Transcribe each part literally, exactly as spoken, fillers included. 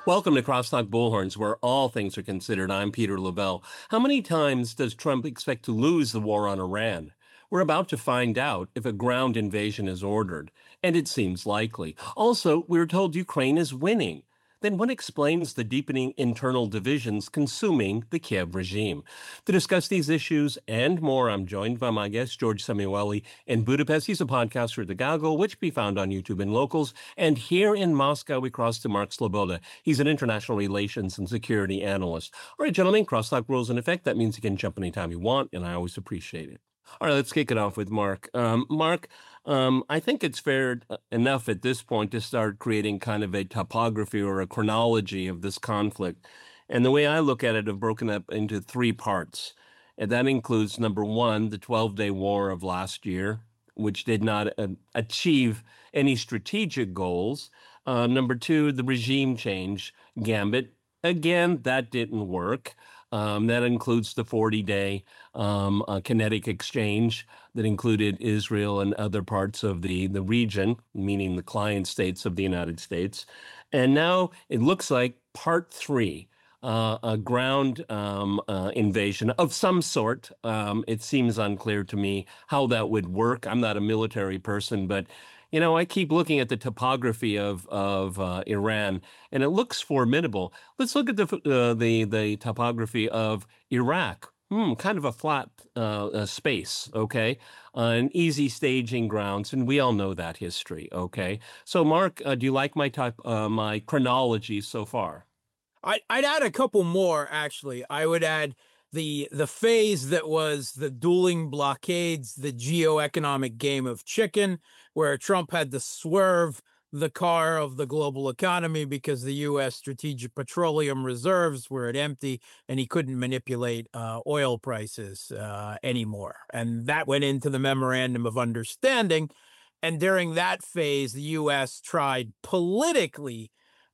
Welcome to Crosstalk Bullhorns, where all things are considered. I'm Peter Lavelle. How many times does Trump expect to lose the war on Iran? We're about to find out if a ground invasion is ordered, and it seems likely. Also, we're told Ukraine is winning. Then what explains the deepening internal divisions consuming the Kiev regime? To discuss these issues and more, I'm joined by my guest, George Samueli in Budapest. He's a podcaster at The Goggle, which can be found on YouTube and Locals. And here in Moscow, we cross to Mark Sloboda. He's an international relations and security analyst. All right, gentlemen, crosstalk rules in effect. That means you can jump anytime you want, and I always appreciate it. All right, let's kick it off with Mark. Um, Mark, um, I think it's fair enough at this point to start creating kind of a topography or a chronology of this conflict. And the way I look at it, I've broken up into three parts. And that includes, number one, the twelve-day war of last year, which did not uh, achieve any strategic goals. Uh, number two, the regime change gambit. Again, that didn't work. Um, that includes the forty-day um, uh, kinetic exchange that included Israel and other parts of the, the region, meaning the client states of the United States. And now it looks like part three, uh, a ground um, uh, invasion of some sort. Um, it seems unclear to me how that would work. I'm not a military person, but you know, I keep looking at the topography of of uh, Iran, and it looks formidable. Let's look at the uh, the the topography of Iraq. Hmm, kind of a flat uh, uh, space, okay, uh, an easy staging grounds, and we all know that history, okay. So, Mark, uh, do you like my type uh, my chronology so far? I, I'd add a couple more, actually. I would add the the phase that was the dueling blockades, the geoeconomic game of chicken, where Trump had to swerve the car of the global economy because the U S strategic petroleum reserves were at empty and he couldn't manipulate uh, oil prices uh, anymore. And that went into the memorandum of understanding. And during that phase, the U S tried politically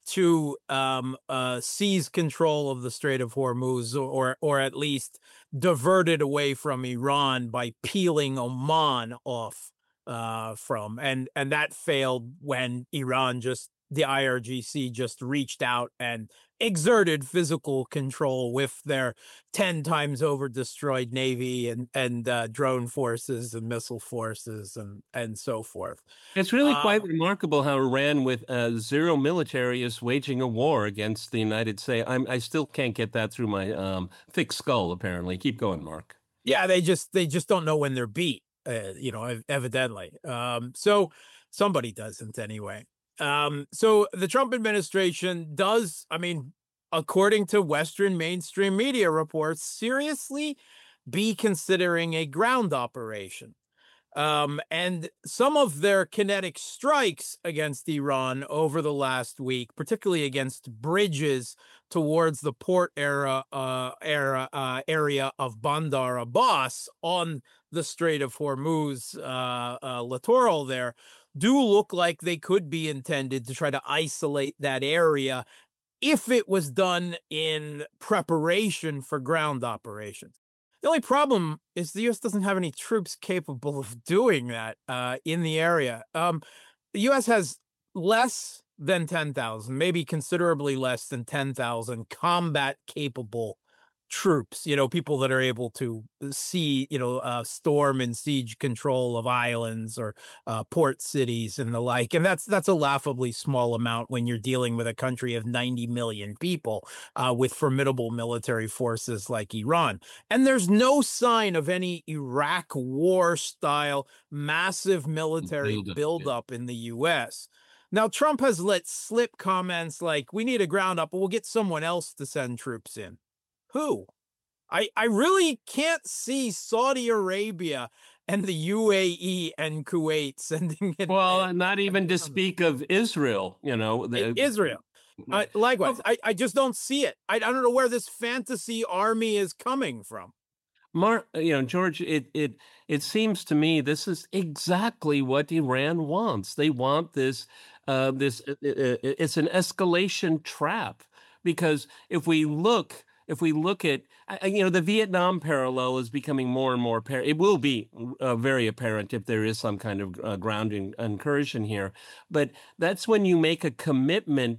to um, uh, seize control of the Strait of Hormuz, or or at least divert it away from Iran by peeling Oman off uh, from, and and that failed when Iran just the I R G C just reached out and exerted physical control with their ten times over destroyed navy and and uh, drone forces and missile forces and and so forth. It's really Uh, quite remarkable how Iran, with uh, zero military, is waging a war against the United States. I'm, I still can't get that through my um, thick skull, apparently. Keep going, Mark. Yeah, they just they just don't know when they're beat, uh, you know, ev- evidently. Um, so somebody doesn't anyway. Um, so the Trump administration does, I mean, according to Western mainstream media reports, seriously be considering a ground operation. Um, and some of their kinetic strikes against Iran over the last week, particularly against bridges towards the port era, uh, era uh, area of Bandar Abbas on the Strait of Hormuz uh, uh, littoral there, do look like they could be intended to try to isolate that area if it was done in preparation for ground operations. The only problem is the U S doesn't have any troops capable of doing that uh, in the area. Um, the U S has less than ten thousand, maybe considerably less than ten thousand combat capable troops, you know, people that are able to see, you know, uh, storm and siege control of islands or uh, port cities and the like. And that's that's a laughably small amount when you're dealing with a country of ninety million people uh, with formidable military forces like Iran. And there's no sign of any Iraq war style massive military Build up, yeah. buildup in the U S. Now, Trump has let slip comments like, we need a ground up, but we'll get someone else to send troops in. Who? I, I really can't see Saudi Arabia and the U A E and Kuwait sending in. Well, not even to speak of Israel, you know. The, Israel. Uh, likewise, I, I just don't see it. I, I don't know where this fantasy army is coming from. Mark, you know, George, it it it seems to me this is exactly what Iran wants. They want this uh, this uh, uh, it's an escalation trap, because if we look if we look at uh, you know, the Vietnam parallel is becoming more and more apparent. It will be uh, very apparent if there is some kind of uh, ground in- incursion here, but that's when you make a commitment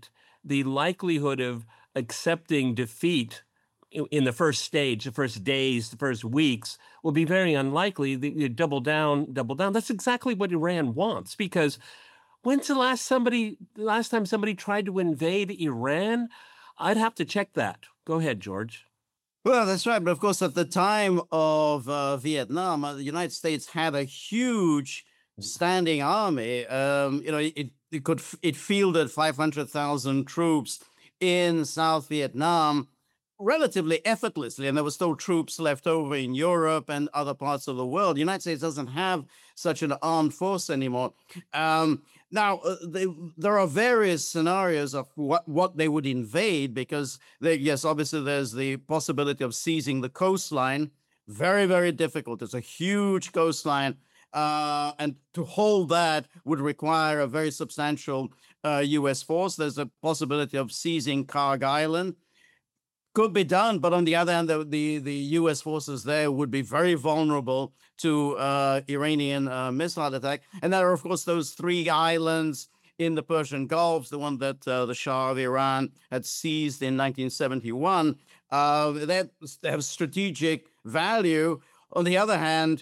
the likelihood of accepting defeat i- in the first stage, the first days, the first weeks, will be very unlikely. The, you double down, double down. That's exactly what Iran wants. Because when's the last somebody, the last time somebody tried to invade Iran? I'd have to check that. Go ahead, George. Well, that's right. But of course, at the time of uh, Vietnam, uh, the United States had a huge standing army. Um, you know, it, it could it fielded five hundred thousand troops in South Vietnam relatively effortlessly, and there were still troops left over in Europe and other parts of the world. The United States doesn't have such an armed force anymore. Um, now, uh, they, there are various scenarios of what, what they would invade, because, they, yes, obviously there's the possibility of seizing the coastline. Very, very difficult. It's a huge coastline. Uh, and to hold that would require a very substantial uh, U S force. There's a possibility of seizing Karg Island. Could be done, but on the other hand, the, the, the U S forces there would be very vulnerable to uh, Iranian uh, missile attack. And there are, of course, those three islands in the Persian Gulf, the one that uh, the Shah of Iran had seized in nineteen seventy-one. Uh, that they have strategic value. On the other hand,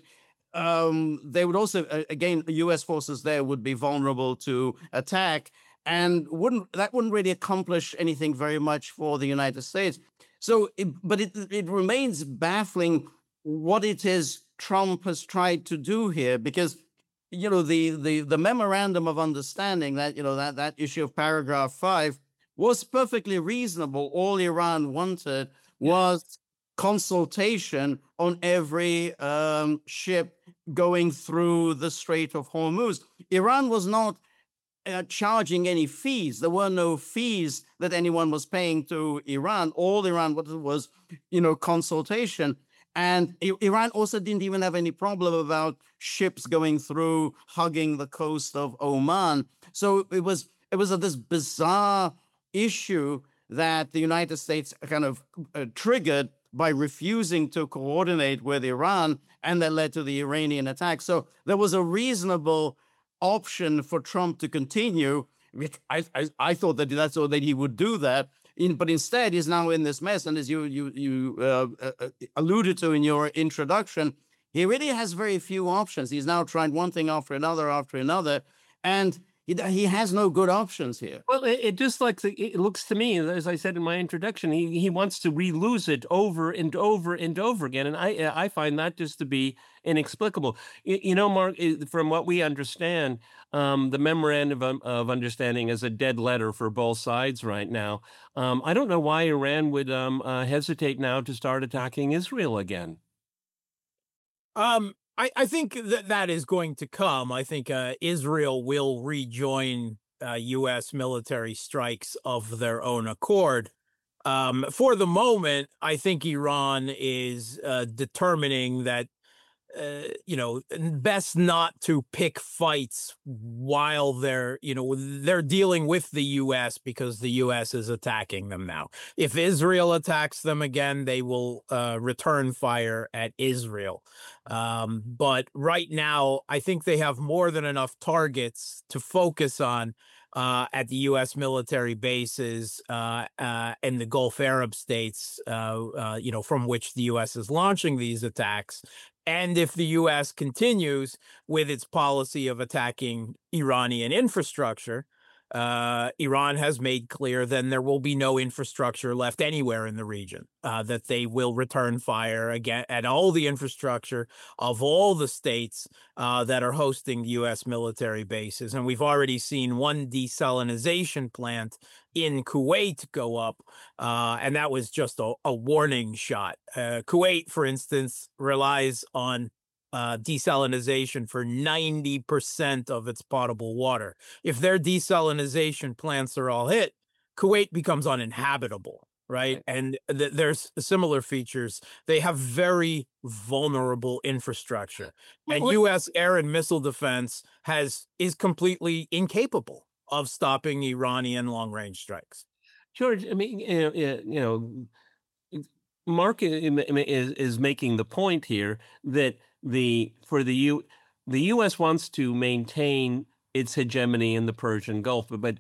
um, they would also, uh, again, U S forces there would be vulnerable to attack, and wouldn't that wouldn't really accomplish anything very much for the United States. So, it, but it it remains baffling what it is Trump has tried to do here, because you know the the the memorandum of understanding, that you know that that issue of paragraph five was perfectly reasonable. All Iran wanted was consultation on every um, ship going through the Strait of Hormuz. Iran was not uh, charging any fees. There were no fees that anyone was paying to Iran. All Iran wanted was, you know, consultation. And I- Iran also didn't even have any problem about ships going through, hugging the coast of Oman. So it was it was a, this bizarre issue that the United States kind of uh, triggered by refusing to coordinate with Iran, and that led to the Iranian attack. So there was a reasonable option for Trump to continue. which I, I, I thought that that's all that he would do that, in, but instead he's now in this mess. And as you you you uh, uh, alluded to in your introduction, he really has very few options. He's now trying one thing after another after another, and he he has no good options here. Well, it, it just like the- it looks to me, as I said in my introduction, he he wants to re-lose it over and over and over again, and I I find that just to be inexplicable. You, you know, Mark, i- from what we understand, um, the memorandum of, of understanding is a dead letter for both sides right now. Um, I don't know why Iran would um, uh, hesitate now to start attacking Israel again. Um, I, I think that that is going to come. I think uh, Israel will rejoin uh, U S military strikes of their own accord. Um, for the moment, I think Iran is uh, determining that uh, you know, best not to pick fights while they're, you know, they're dealing with the U S because the U S is attacking them now. If Israel attacks them again, they will uh, return fire at Israel. Um, but right now, I think they have more than enough targets to focus on uh, at the U S military bases uh, uh, in the Gulf Arab states, uh, uh, you know, from which the U S is launching these attacks. And if the U S continues with its policy of attacking Iranian infrastructure, uh, Iran has made clear then there will be no infrastructure left anywhere in the region, uh, that they will return fire again at all the infrastructure of all the states uh, that are hosting U S military bases. And we've already seen one desalinization plant in Kuwait go up, uh, and that was just a, a warning shot. Uh, Kuwait, for instance, relies on uh, desalinization for ninety percent of its potable water. If their desalinization plants are all hit, Kuwait becomes uninhabitable, right? And th- there's similar features. They have very vulnerable infrastructure, and Well, U S air and missile defense has is completely incapable of stopping Iranian long-range strikes. George, I mean, you know, yeah, you know, Mark i- im- im- is is making the point here that the for the U the U S wants to maintain its hegemony in the Persian Gulf, but but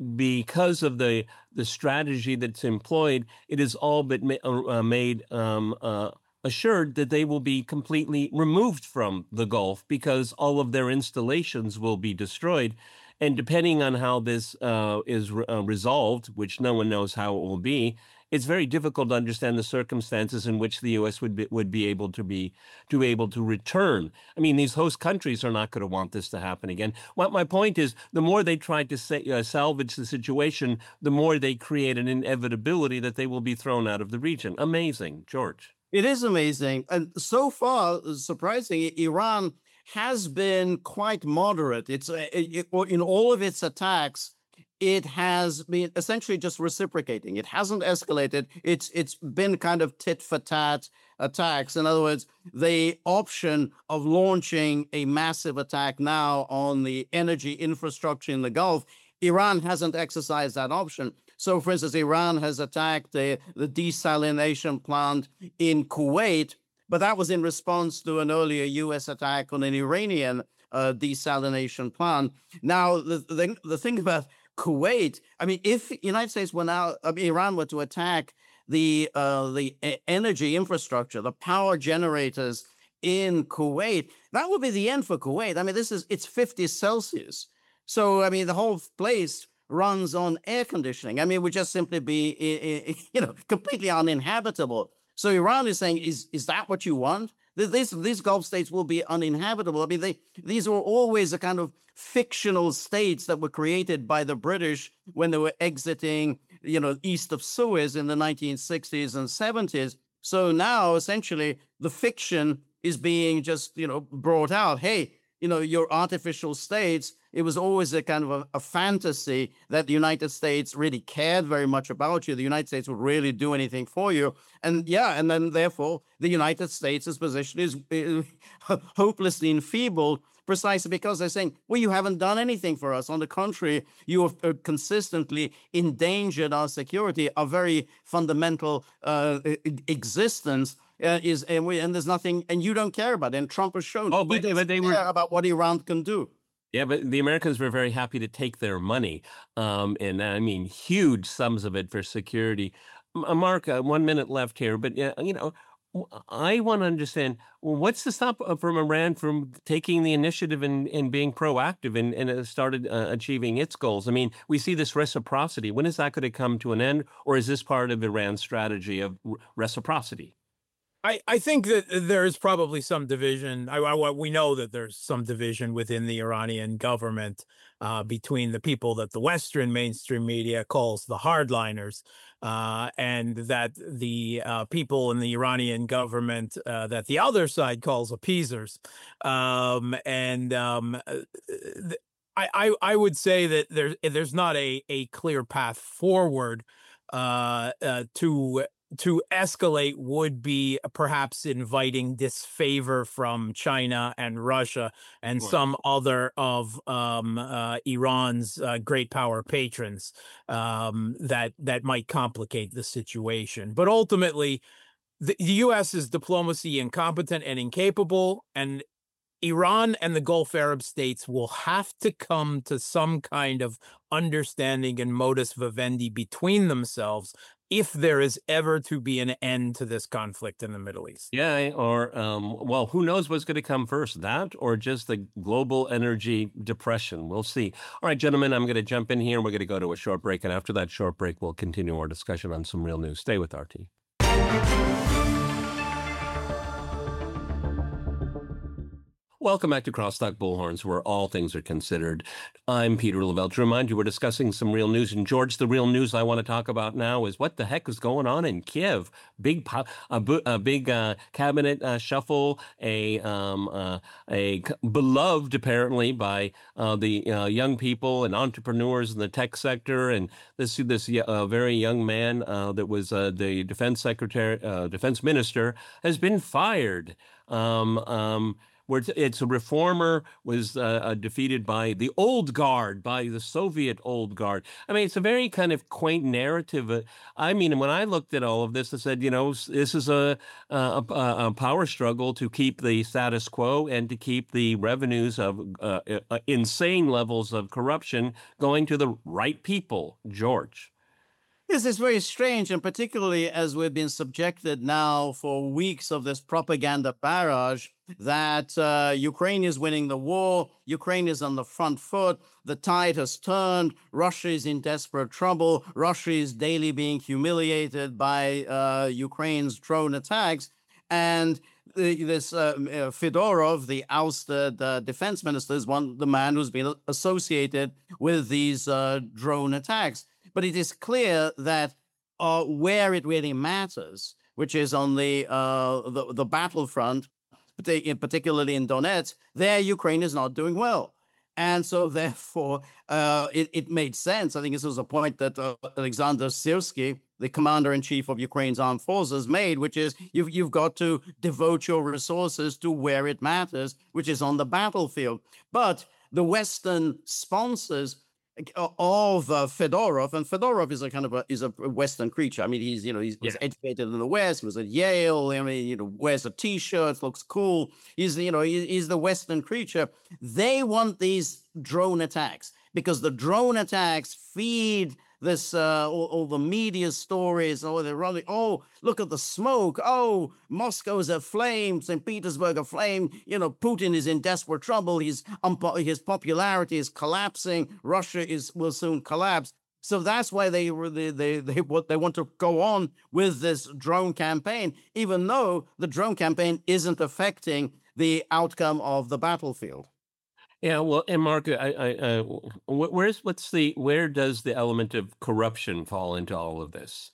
because of the the strategy that's employed, it is all but ma- uh, made um, uh, assured that they will be completely removed from the Gulf because all of their installations will be destroyed. And depending on how this uh, is re- uh, resolved, which no one knows how it will be, it's very difficult to understand the circumstances in which the U S would be, would be able to be to able to return. I mean, these host countries are not going to want this to happen again. What my point is, the more they try to say, uh, salvage the situation, the more they create an inevitability that they will be thrown out of the region. Amazing, George. It is amazing. And so far, surprisingly, Iran has been quite moderate. It's uh, it, in all of its attacks, it has been essentially just reciprocating. It hasn't escalated. It's it's been kind of tit for tat attacks. In other words, the option of launching a massive attack now on the energy infrastructure in the Gulf, Iran hasn't exercised that option. So, for instance, Iran has attacked the, the desalination plant in Kuwait, but that was in response to an earlier U S attack on an Iranian uh, desalination plant. Now, the, the, the thing about Kuwait, I mean, if the United States were now, I mean, Iran were to attack the uh, the energy infrastructure, the power generators in Kuwait, that would be the end for Kuwait. I mean, this is, it's fifty Celsius. So, I mean, the whole place runs on air conditioning. I mean, it would just simply be, you know, completely uninhabitable. So Iran is saying, is is that what you want? These, these Gulf states will be uninhabitable. I mean, they, these were always a kind of fictional states that were created by the British when they were exiting, you know, east of Suez in the nineteen sixties and seventies. So now, essentially, the fiction is being just, you know, brought out. Hey, you know, your artificial states, it was always a kind of a, a fantasy that the United States really cared very much about you. The United States would really do anything for you. And yeah, and then therefore the United States' position is uh, hopelessly enfeebled precisely because they're saying, well, you haven't done anything for us. On the contrary, you have uh, consistently endangered our security, our very fundamental uh, existence. Uh, is and, we, and there's nothing, and you don't care about it. And Trump has shown Oh, but, he but they doesn't were care about what Iran can do. Yeah, but the Americans were very happy to take their money, um, and I mean huge sums of it for security. M- uh, Mark, uh, one minute left here, but uh, you know, w- I want to understand, well, what's to stop uh, from Iran from taking the initiative and, and being proactive and, and uh, started uh, achieving its goals? I mean, we see this reciprocity. When is that going to come to an end, or is this part of Iran's strategy of r- reciprocity? I, I think that there's probably some division. I, I, we know that there's some division within the Iranian government uh, between the people that the Western mainstream media calls the hardliners uh, and that the uh, people in the Iranian government uh, that the other side calls appeasers. Um, and um, th- I, I, I would say that there's, there's not a, a clear path forward uh, uh, to to escalate would be perhaps inviting disfavor from China and Russia and Right. some other of um, uh, Iran's uh, great power patrons um, that that might complicate the situation. But ultimately, the, the U S is diplomacy incompetent and incapable, and Iran and the Gulf Arab states will have to come to some kind of understanding and modus vivendi between themselves if there is ever to be an end to this conflict in the Middle East. Yeah, or um, well, who knows what's going to come first, that or just the global energy depression? We'll see. All right, gentlemen, I'm going to jump in here. We're going to go to a short break, and after that short break, we'll continue our discussion on some real news. Stay with R T. Welcome back to Crosstalk Bullhorns, where all things are considered. I'm Peter Lavelle. To remind you, we're discussing some real news. And George, the real news I want to talk about now is what the heck is going on in Kiev? Big, po- a, bu- a big uh, cabinet uh, shuffle, a um, uh, a c- beloved apparently by uh, the uh, young people and entrepreneurs in the tech sector. And this this uh, very young man uh, that was uh, the defense secretary, uh, defense minister, has been fired. Um, um, where it's, it's a reformer was uh, uh, defeated by the old guard, by the Soviet old guard. I mean, it's a very kind of quaint narrative. Uh, I mean, when I looked at all of this, I said, you know, s- this is a, a, a a power struggle to keep the status quo and to keep the revenues of uh, uh, uh, insane levels of corruption going to the right people, George. This is very strange, and particularly as we've been subjected now for weeks of this propaganda barrage that uh, Ukraine is winning the war, Ukraine is on the front foot, the tide has turned, Russia is in desperate trouble, Russia is daily being humiliated by uh, Ukraine's drone attacks, and the, this uh, uh, Fedorov, the ousted uh, defense minister, is one the man who's been associated with these uh, drone attacks. But it is clear that uh, where it really matters, which is on the uh, the, the battlefront, parti- in- particularly in Donetsk, there Ukraine is not doing well. And so, therefore, uh, it, it made sense. I think this was a point that uh, Alexander Syrskyi, the commander in chief of Ukraine's armed forces, made, which is you've, you've got to devote your resources to where it matters, which is on the battlefield. But the Western sponsors of uh, Fedorov, and Fedorov is a kind of a is a Western creature. I mean, he's you know he was Yeah. educated in the West. He was at Yale. I mean, you know, wears a T-shirt, looks cool. He's you know he, he's the Western creature. They want these drone attacks because the drone attacks feed this uh, all, all the media stories. Oh, they're running. Oh, look at the smoke. Oh, Moscow's aflame. Saint Petersburg aflame. You know, Putin is in desperate trouble. His unpo- his popularity is collapsing. Russia is will soon collapse. So that's why they were they they they what they want to go on with this drone campaign, even though the drone campaign isn't affecting the outcome of the battlefield. Yeah, well, and Mark, I, I, uh, wh- where's what's the where does the element of corruption fall into all of this?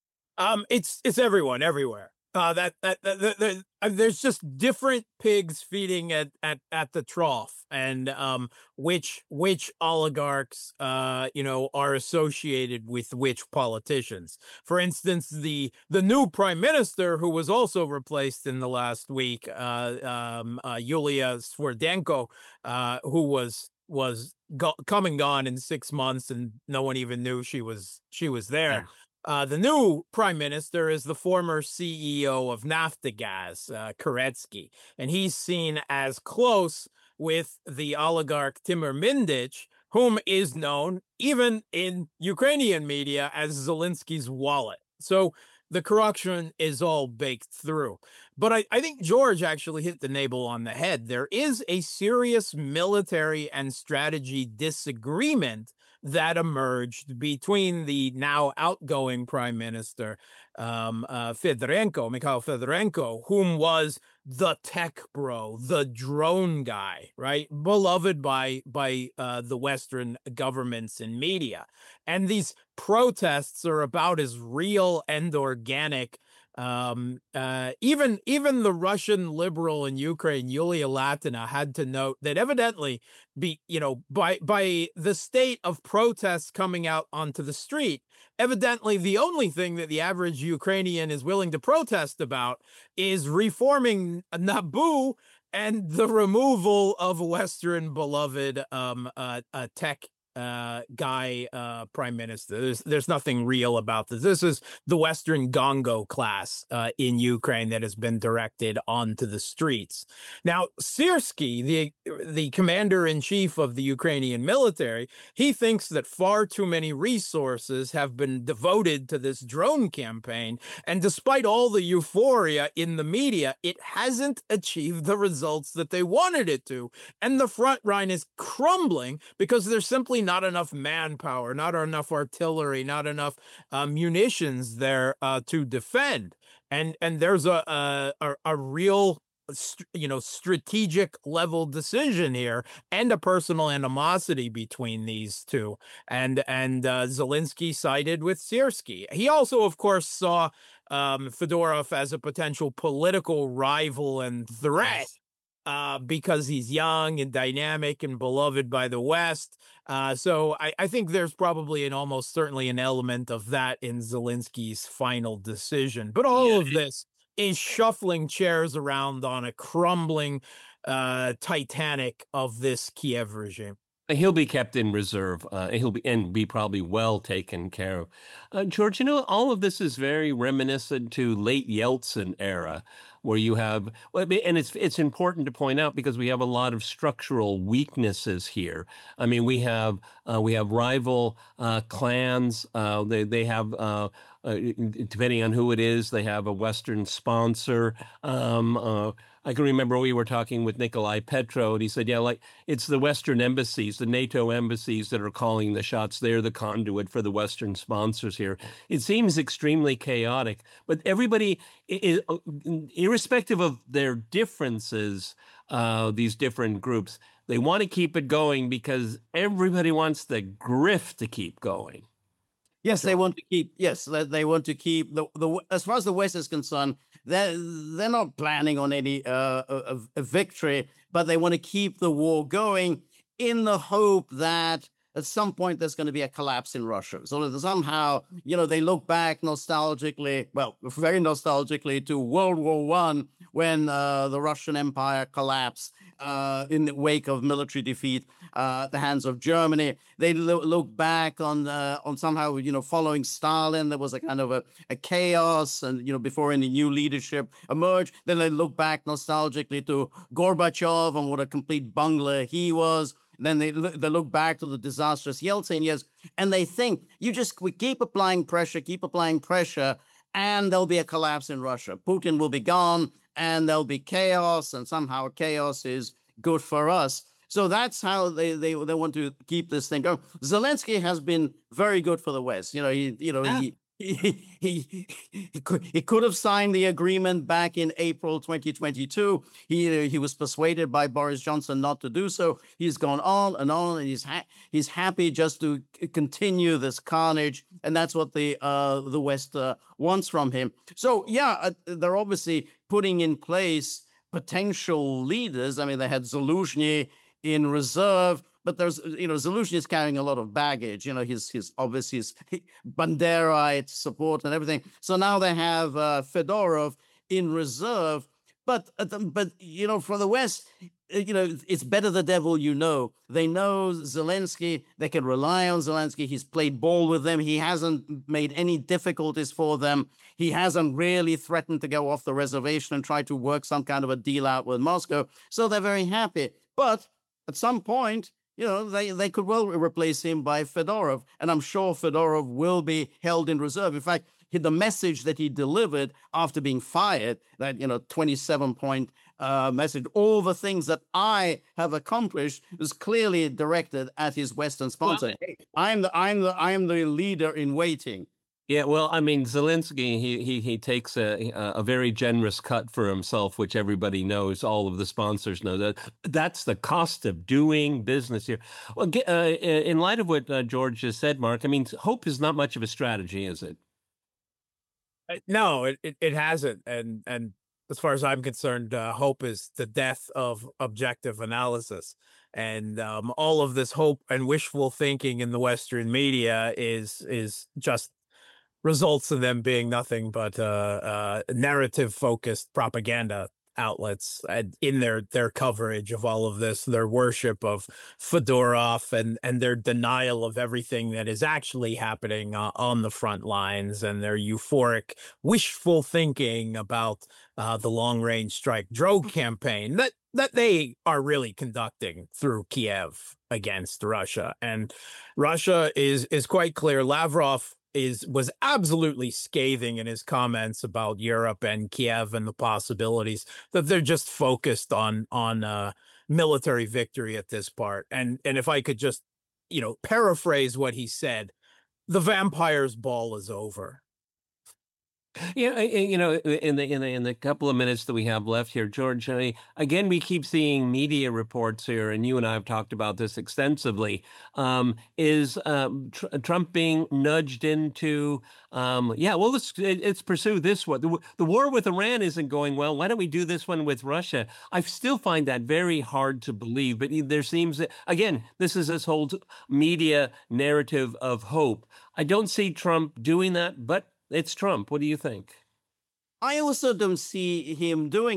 Um, it's it's everyone everywhere. Uh, that that, that, that, that- uh, there's just different pigs feeding at at at the trough, and um, which which oligarchs uh you know are associated with which politicians. For instance, the the new prime minister who was also replaced in the last week, uh, um, uh, Yulia Sverdenko, uh, who was was go- come and gone in six months, and no one even knew she was she was there. Yeah. Uh, the new prime minister is the former C E O of Naftagaz, uh, Koretsky, and he's seen as close with the oligarch Timur Mindich, whom is known even in Ukrainian media as Zelensky's wallet. So the corruption is all baked through. But I, I think George actually hit the nail on the head. There is a serious military and strategy disagreement that emerged between the now outgoing prime minister, um, uh, Fedorenko, Mikhail Fedorenko, whom was the tech bro, the drone guy, right? Beloved by by uh, the Western governments and media. And these protests are about as real and organic. Um, uh, even even the Russian liberal in Ukraine, Yulia Latina, had to note that evidently, be you know, by by the state of protests coming out onto the street, evidently the only thing that the average Ukrainian is willing to protest about is reforming Naboo and the removal of Western beloved um, uh, uh, tech uh, guy uh, prime minister. There's there's nothing real about this. This is the Western Gongo class uh, in Ukraine that has been directed onto the streets. Now, Syrskyi, the the commander in chief of the Ukrainian military, he thinks that far too many resources have been devoted to this drone campaign, and despite all the euphoria in the media, it hasn't achieved the results that they wanted it to. And the front line is crumbling because there's simply not enough manpower, not enough artillery, not enough uh, munitions there uh, to defend. And and there's a a, a, a real st- you know strategic level decision here and a personal animosity between these two. And and uh, Zelensky sided with Syrskyi. He also, of course, saw um, Fedorov as a potential political rival and threat. Uh, because he's young and dynamic and beloved by the West. Uh, so I, I think there's probably an almost certainly an element of that in Zelensky's final decision. But all Yeah, of this is shuffling chairs around on a crumbling uh, Titanic of this Kiev regime. He'll be kept in reserve. Uh, he'll be and be probably well taken care of. Uh, George, you know, all of this is very reminiscent to late Yeltsin era, where you have, well, I mean, and it's it's important to point out because we have a lot of structural weaknesses here. I mean, we have uh, we have rival uh, clans. Uh, they they have. Uh, uh, depending on who it is, they have a Western sponsor. Um, uh, I can remember we were talking with Nikolai Petro, and he said, yeah, like it's the Western embassies, the NATO embassies that are calling the shots. They're the conduit for the Western sponsors here. It seems extremely chaotic, but everybody, i- i- irrespective of their differences, uh, these different groups, they want to keep it going because everybody wants the grift to keep going. Yes, they want to keep. Yes, they, they want to keep the the. As far as the West is concerned, they're they're not planning on any uh, a, a victory, but they want to keep the war going in the hope that at some point there's going to be a collapse in Russia. So that somehow, you know, they look back nostalgically, well, very nostalgically to World War One when uh, the Russian Empire collapsed uh, in the wake of military defeat uh, at the hands of Germany. They lo- look back on uh, on somehow, you know, following Stalin. There was a kind of a, a chaos, and you know, before any new leadership emerged. Then they look back nostalgically to Gorbachev and what a complete bungler he was. Then they look, they look back to the disastrous Yeltsin years, and they think you just we keep applying pressure, keep applying pressure, and there'll be a collapse in Russia. Putin will be gone, and there'll be chaos, and somehow chaos is good for us. So that's how they they, they want to keep this thing going. Zelensky has been very good for the West. You know, he you know Yeah. he. He, he, he, could, he could have signed the agreement back in April twenty twenty-two. He he was persuaded by Boris Johnson not to do so. He's gone on and on, and he's ha- he's happy just to c- continue this carnage, and that's what the uh, the West uh, wants from him. So yeah, uh, they're obviously putting in place potential leaders. I mean, they had Zelensky in reserve. But there's, you know, Zelensky is carrying a lot of baggage. You know, his his obviously his Banderite support and everything. So now they have uh, Fedorov in reserve. But uh, the- but you know, for the West, uh, you know, it's better the devil you know. They know Zelensky. They can rely on Zelensky. He's played ball with them. He hasn't made any difficulties for them. He hasn't really threatened to go off the reservation and try to work some kind of a deal out with Moscow. So they're very happy. But at some point, you know, they, they could well replace him by Fedorov. And I'm sure Fedorov will be held in reserve. In fact, he- the message that he delivered after being fired, that, you know, twenty-seven point uh, message, all the things that I have accomplished is clearly directed at his Western sponsor. Hey, I'm the, I'm the, I'm the leader in waiting. Yeah, well, I mean, Zelensky, he he he takes a a very generous cut for himself, which everybody knows. All of the sponsors know that. That's the cost of doing business here. Well, ge- uh, in light of what uh, George just said, Mark, I mean, hope is not much of a strategy, is it? Uh, No, it, it, it hasn't. And and as far as I'm concerned, uh, hope is the death of objective analysis. And um, all of this hope and wishful thinking in the Western media is is just results in them being nothing but uh, uh, narrative focused propaganda outlets and in their their coverage of all of this, their worship of Fedorov and and their denial of everything that is actually happening uh, on the front lines, and their euphoric wishful thinking about uh, the long range strike drone campaign that that they are really conducting through Kiev against Russia. And Russia is is quite clear. Lavrov is was absolutely scathing in his comments about Europe and Kiev and the possibilities that they're just focused on on uh, military victory at this part. And and if I could just, you know, paraphrase what he said, the vampire's ball is over. Yeah, I- I- you know, in the in the in the couple of minutes that we have left here, George, I, again, we keep seeing media reports here, and you and I have talked about this extensively. Um, is um, tr- Trump being nudged into, um, yeah, well, let's it- let's pursue this one. The, w- the war with Iran isn't going well. Why don't we do this one with Russia? I still find that very hard to believe, but there seems that, again, this is this whole t- media narrative of hope. I don't see Trump doing that, but it's Trump. What do you think? I also don't see him doing it.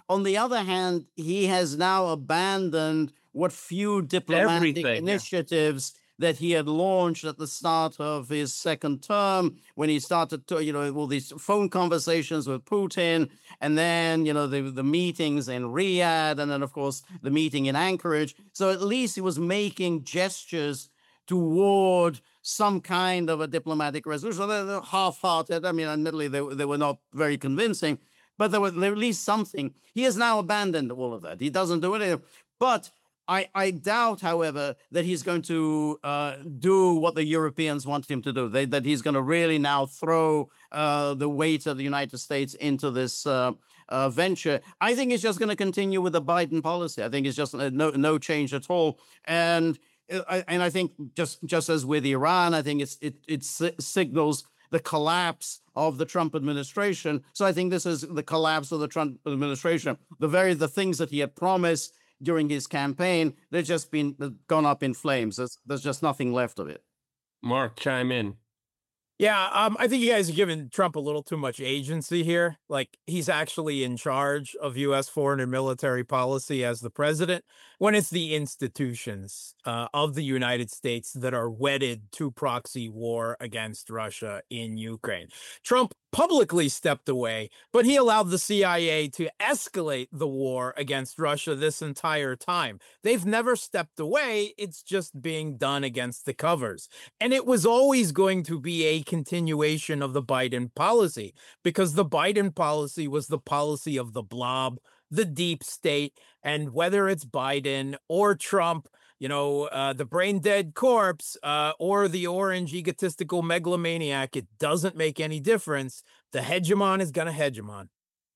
On the other hand, he has now abandoned what few diplomatic Everything. Yeah. initiatives that he had launched at the start of his second term, when he started to, you know, all these phone conversations with Putin, and then, you know, the, the meetings in Riyadh, and then, of course, the meeting in Anchorage. So at least he was making gestures toward some kind of a diplomatic resolution. They're, they're half-hearted. I mean, admittedly, they, they were not very convincing, but there was at least something. He has now abandoned all of that. He doesn't do it. But I, I doubt, however, that he's going to uh, do what the Europeans want him to do, they, that he's going to really now throw uh, the weight of the United States into this uh, uh, venture. I think he's just going to continue with the Biden policy. I think it's just uh, no, no change at all. And I, and I think just, just as with Iran, I think it's, it, it signals the collapse of the Trump administration. So I think this is the collapse of the Trump administration. The very the things that he had promised during his campaign, they've just been gone up in flames. There's, there's just nothing left of it. Mark, chime in. Yeah, um, I think you guys are giving Trump a little too much agency here. Like, he's actually in charge of U S foreign and military policy as the president, when it's the institutions uh, of the United States that are wedded to proxy war against Russia in Ukraine. Trump publicly stepped away, but he allowed the C I A to escalate the war against Russia this entire time. They've never stepped away. It's just being done against the covers. And it was always going to be a continuation of the Biden policy, because the Biden policy was the policy of the blob, the deep state, and whether it's Biden or Trump, you know, uh, the brain dead corpse uh, or the orange egotistical megalomaniac, it doesn't make any difference. The hegemon is going to hegemon.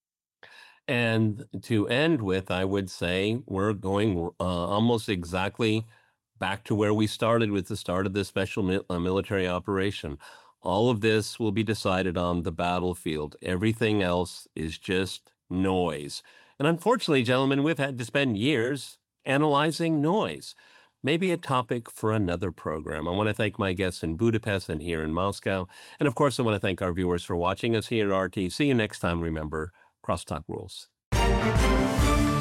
And to end with, I would say we're going uh, almost exactly back to where we started with the start of this special mi- uh, military operation. All of this will be decided on the battlefield. Everything else is just noise. And unfortunately, gentlemen, we've had to spend years analyzing noise. Maybe a topic for another program. I want to thank my guests in Budapest and here in Moscow. And of course, I want to thank our viewers for watching us here at R T. See you next time. Remember, crosstalk rules.